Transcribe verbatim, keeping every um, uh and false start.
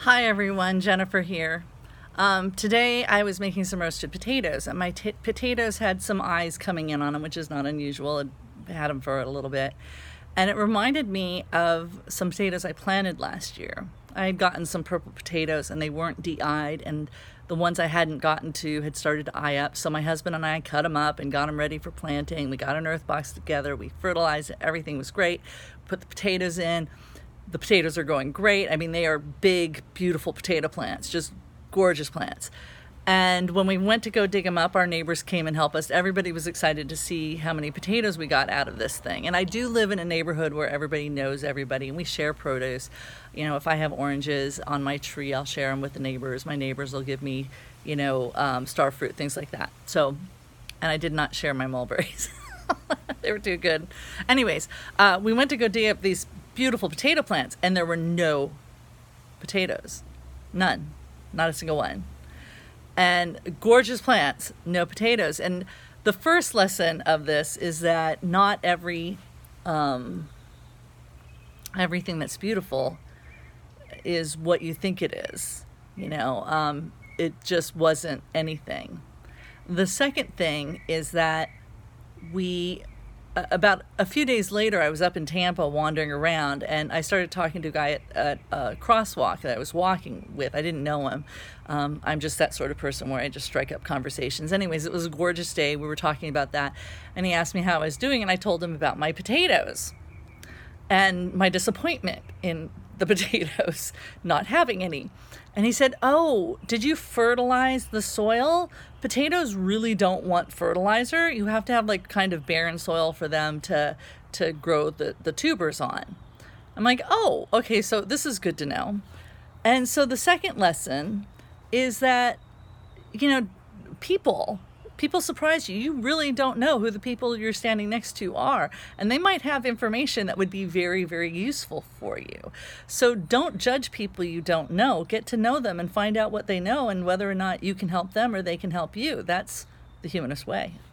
Hi everyone, Jennifer here. Um, today I was making some roasted potatoes, and my t- potatoes had some eyes coming in on them, which is not unusual. I had them for a little bit. And it reminded me of some potatoes I planted last year. I had gotten some purple potatoes and they weren't de-eyed, and the ones I hadn't gotten to had started to eye up. So my husband and I cut them up and got them ready for planting. We got an earth box together, we fertilized it, everything was great. Put the potatoes in. The potatoes are growing great. I mean, they are big, beautiful potato plants, just gorgeous plants. And when we went to go dig them up, our neighbors came and helped us. Everybody was excited to see how many potatoes we got out of this thing. And I do live in a neighborhood where everybody knows everybody, and we share produce. You know, if I have oranges on my tree, I'll share them with the neighbors. My neighbors will give me, you know, um, star fruit, things like that. So, and I did not share my mulberries. They were too good. Anyways, uh, we went to go dig up these beautiful potato plants, and there were no potatoes. None. Not a single one. And gorgeous plants, no potatoes. And the first lesson of this is that not every um, everything that's beautiful is what you think it is. You know, um, it just wasn't anything. The second thing is that we about a few days later, I was up in Tampa wandering around, and I started talking to a guy at, at a crosswalk that I was walking with. I didn't know him. Um, I'm just that sort of person where I just strike up conversations. Anyways, it was a gorgeous day. We were talking about that, and he asked me how I was doing, and I told him about my potatoes and my disappointment in the potatoes not having any. And he said, "Oh, did you fertilize the soil? Potatoes really don't want fertilizer. You have to have like kind of barren soil for them to to grow the, the tubers on." I'm like, "Oh, okay, so this is good to know." And so the second lesson is that, you know, people People surprise you. You really don't know who the people you're standing next to are. And they might have information that would be very, very useful for you. So don't judge people you don't know. Get to know them and find out what they know and whether or not you can help them or they can help you. That's the humanist way.